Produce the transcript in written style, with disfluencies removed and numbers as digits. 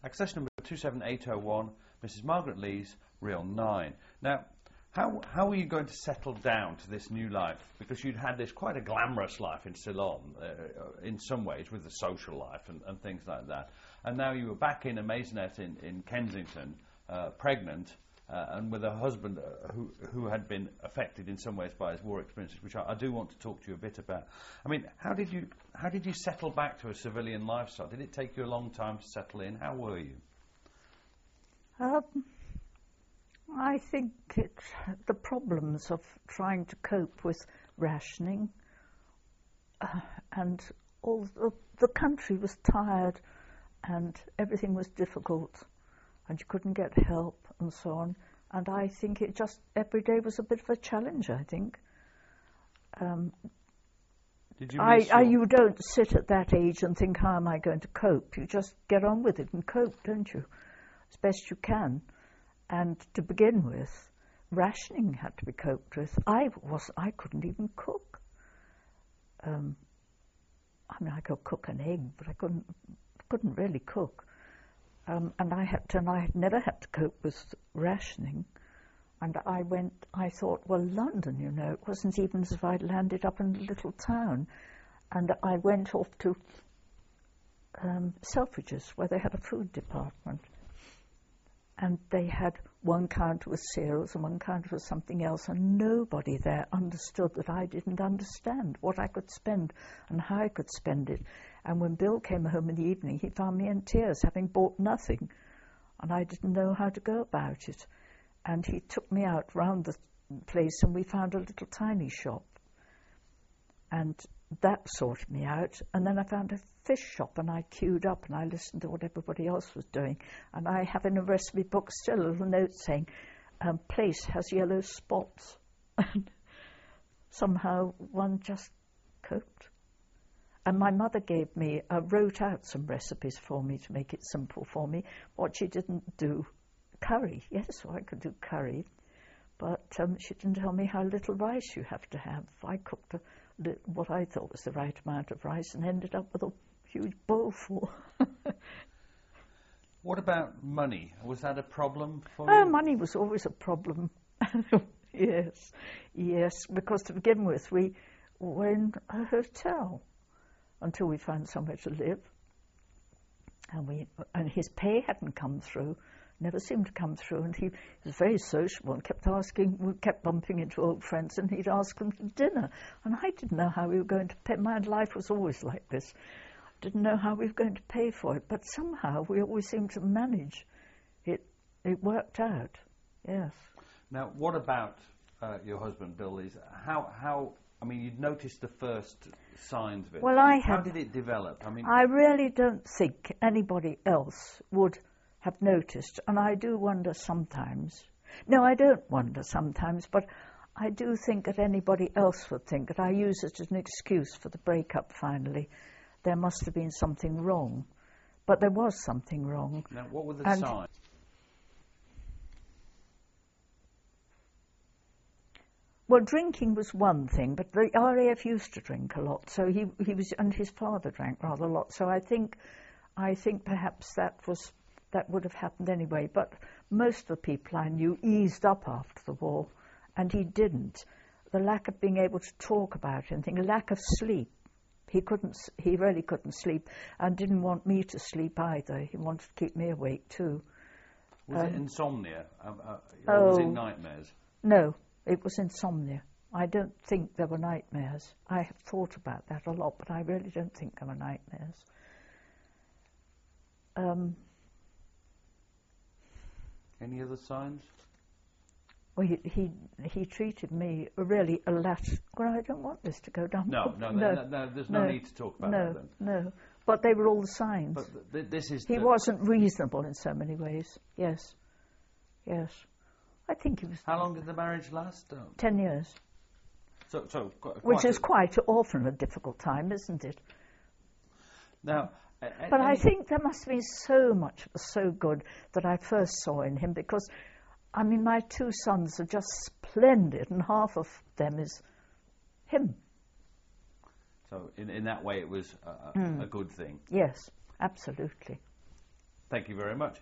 Access number 27801, Mrs. Margaret Lees, Reel 9. Now, how are you going to settle down to this new life? Because you'd had this quite a glamorous life in Ceylon, in some ways, with the social life and things like that. And now you were back in a maisonette in Kensington, pregnant, and with a husband who had been affected in some ways by his war experiences, which I do want to talk to you a bit about. I mean, how did you settle back to a civilian lifestyle? Did it take you a long time to settle in? How were you? I think the problems of trying to cope with rationing, and all the country was tired, and everything was difficult, and you couldn't get help and so on. And I think it just every day was a bit of a challenge. I think. Did you miss you don't sit at that age and think, how am I going to cope? You just get on with it and cope, don't you, as best you can. And to begin with, rationing had to be coped with. I couldn't even cook. I mean, I could cook an egg, but I couldn't really cook. And I had never had to cope with rationing. And I thought, well, London, you know, it wasn't even as if I'd landed up in a little town. And I went off to Selfridges, where they had a food department. And they had one counter with cereals and one counter with something else, and nobody there understood that I didn't understand what I could spend and how I could spend it. And when Bill came home in the evening, he found me in tears, having bought nothing, and I didn't know how to go about it. And he took me out round the place, and we found a little tiny shop. And that sorted me out. And then I found a fish shop, and I queued up, and I listened to what everybody else was doing. And I have in a recipe book still a little note saying, place has yellow spots. And somehow one just coped. And my mother wrote out some recipes for me to make it simple for me. What she didn't do, curry. Yes, well, I could do curry. But she didn't tell me how little rice you have to have. I cooked what I thought was the right amount of rice and ended up with a huge bowl full. What about money? Was that a problem for you? Money was always a problem. Yes, because to begin with, we were in a hotel until we found somewhere to live. And his pay hadn't come through. Never seemed to come through, and he was very sociable and we kept bumping into old friends, and he'd ask them to dinner, and I didn't know how we were going to pay. My life was always like this. I didn't know how we were going to pay for it, but somehow we always seemed to manage. It worked out, yes. Now, what about your husband, Bill Lees? How? I mean, you'd noticed the first signs of it. Well, How did it develop? I really don't think anybody else would have noticed, and I do wonder sometimes. No, I don't wonder sometimes, but I do think that anybody else would think that I use it as an excuse for the breakup finally. There must have been something wrong. But there was something wrong. Now, what were the signs? Well, drinking was one thing, but the RAF used to drink a lot, so he was, and his father drank rather a lot, so I think perhaps that would have happened anyway, but most of the people I knew eased up after the war, and he didn't. The lack of being able to talk about anything, a lack of sleep. He really couldn't sleep, and didn't want me to sleep either. He wanted to keep me awake too. Was it insomnia? Or was it nightmares? No, it was insomnia. I don't think there were nightmares. I have thought about that a lot, but I really don't think there were nightmares. Any other signs? Well, he treated me really a lot. Well, I don't want this to go down. No, there's no need to talk about that then. No, but they were all the signs. But this is... He wasn't reasonable in so many ways. Yes. I think he was... How long did the marriage last? 10 years. Which is quite often a difficult time, isn't it? Now... But I think there must be so much so good that I first saw in him, because, I mean, my two sons are just splendid, and half of them is him. So in that way it was a good thing. Yes, absolutely. Thank you very much.